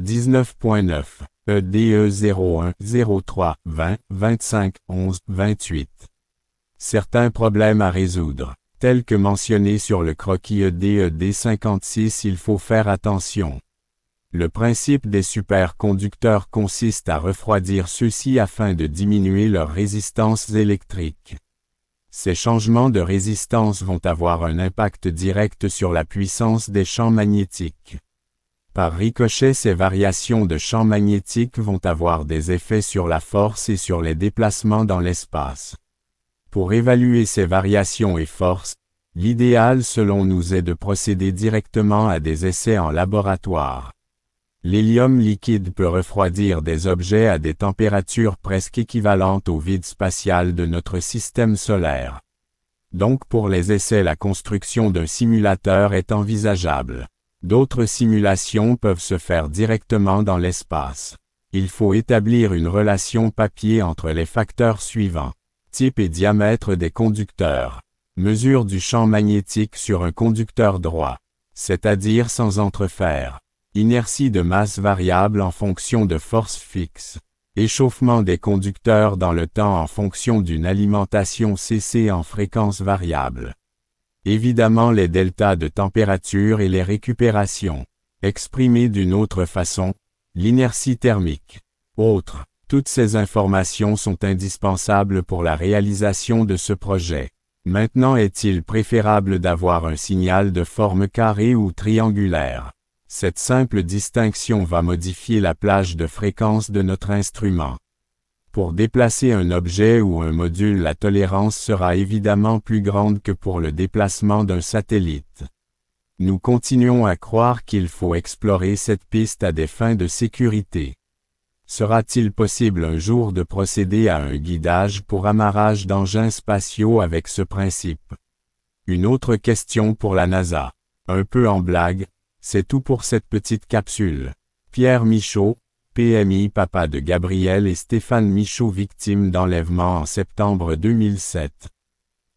19.9, EDE 01 03 20 25 11 28. Certains problèmes à résoudre, tels que mentionnés sur le croquis EDED 56, il faut faire attention. Le principe des superconducteurs consiste à refroidir ceux-ci afin de diminuer leur résistance électrique. Ces changements de résistance vont avoir un impact direct sur la puissance des champs magnétiques. Par ricochet, ces variations de champs magnétiques vont avoir des effets sur la force et sur les déplacements dans l'espace. Pour évaluer ces variations et forces, l'idéal selon nous est de procéder directement à des essais en laboratoire. L'hélium liquide peut refroidir des objets à des températures presque équivalentes au vide spatial de notre système solaire. Donc pour les essais, la construction d'un simulateur est envisageable. D'autres simulations peuvent se faire directement dans l'espace. Il faut établir une relation papier entre les facteurs suivants: type et diamètre des conducteurs, mesure du champ magnétique sur un conducteur droit, c'est-à-dire sans entrefer, inertie de masse variable en fonction de force fixe, échauffement des conducteurs dans le temps en fonction d'une alimentation CC en fréquence variable. Évidemment les deltas de température et les récupérations. Exprimées d'une autre façon, l'inertie thermique. Autres, toutes ces informations sont indispensables pour la réalisation de ce projet. Maintenant, est-il préférable d'avoir un signal de forme carrée ou triangulaire? Cette simple distinction va modifier la plage de fréquence de notre instrument. Pour déplacer un objet ou un module, la tolérance sera évidemment plus grande que pour le déplacement d'un satellite. Nous continuons à croire qu'il faut explorer cette piste à des fins de sécurité. Sera-t-il possible un jour de procéder à un guidage pour amarrage d'engins spatiaux avec ce principe? Une autre question pour la NASA. Un peu en blague, c'est tout pour cette petite capsule. Pierre Michaud, PMI, papa de Gabriel et Stéphane Michaud, victimes d'enlèvement en septembre 2007.